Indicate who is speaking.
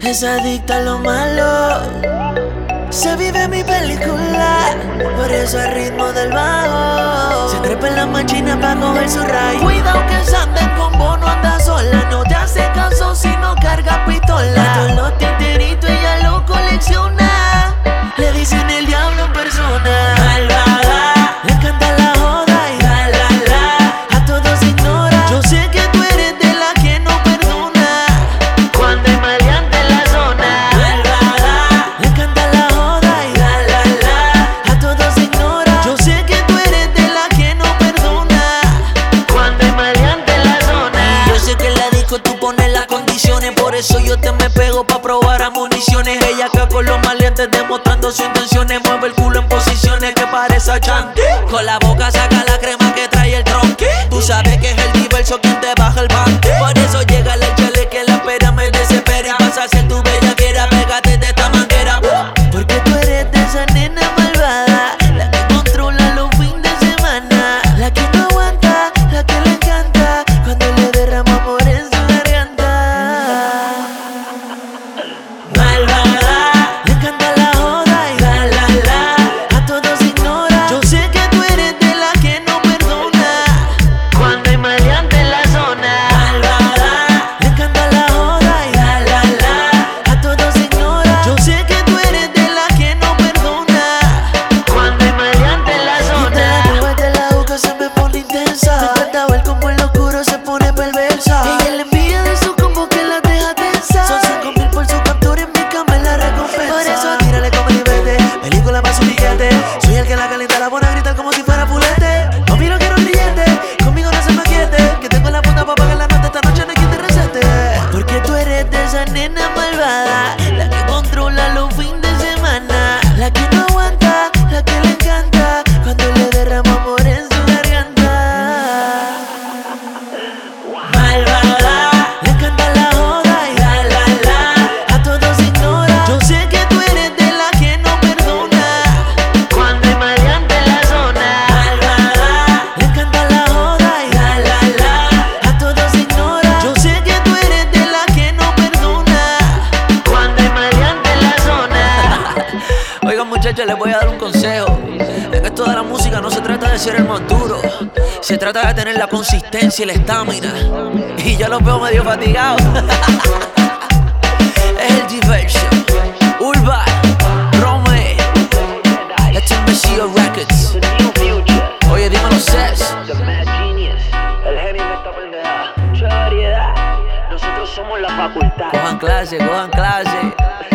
Speaker 1: Es adicta a lo malo. Se vive mi película, por eso el ritmo del bajo. Se trepa en la máquina pa' coger su rayo. Cuidado que se anden con bono, anda sola. No te hace caso si no carga pistola. Todos los tinteritos ella lo colecciona. Le dicen el diablo en persona. Malvada, le encanta la joda y la la la. A todos ignora. Yo sé que tú eres de la que no perdona. Cuando hay maleante en la zona. Malvada, le encanta la joda y la la la. A todos ignora. Yo sé que tú eres de la que no perdona. Cuando hay maleante en la zona. Y yo sé que en la disco tú pones las condiciones. Por eso yo te me pego pa' probar a municiones. Ella acá con los maleantes demostrando sus intenciones. Mueve el culo en posiciones que parece a Chanti. Con la boca saca la crema que trae el tronqui. Tú sabes que es el diverso quien te baja el panty. Por eso llega la chale que la espera me desespera. Y vas a ser tu bellaquera, pégate de esta manguera. Porque tú eres de esa nena malvada, la que controla los fines de semana. La que no aguanta, la que le encanta cuando le derrama amor en su garganta. Malvada, le encanta la joda y la la la. A todos ignora. Yo sé que tú eres de la que no perdona. Cuando hay maleante en la zona. Malvada, le encanta la joda y la la la. A todos ignora. Yo sé que tú eres de la que no perdona. Cuando hay maleante en la zona. Y después de la boca se me pone intensa. Me encanta ver como en lo oscuro se pone perversa. Ella le envía de su combo que la deja tensa. Son 5,000 por su captura, en mi cama es la recompensa. Por eso tírale como vete, película pa' su billete. Soy el que la calienta, la pone a gritar como si fuera pulete. Mami, no quiero grillete, conmigo no se maquete. Que tengo la punta pa' pagar la nota, esta noche no hay quien te recete. Porque tú eres de esa nena malvada, la que controla los fines de semana. La que no aguanta, la que le encanta cuando le derrama amor en su garganta. Malvada, le encanta la joda y la la la. A todos ignora. Yo sé que tú eres de la que no perdona. Cuando hay maleante en la zona. Malvada, le encanta la joda y la la la. A todos ignora. Yo sé que tú eres de la que no perdona. Cuando hay maleante en la zona. Oigan muchachos, les voy a dar un consejo. En esto de la música no se trata de ser el más duro, se trata de tener la consistencia y la estamina. Y ya los veo medio fatigados. Es el Diversion, Urban, Rome, este es Mesío Records. Oye, dímelo, Cés.
Speaker 2: The Mad Genius, el genio de esta pendeja. Mucha variedad, nosotros somos la facultad.
Speaker 1: Cojan clase, cojan clase.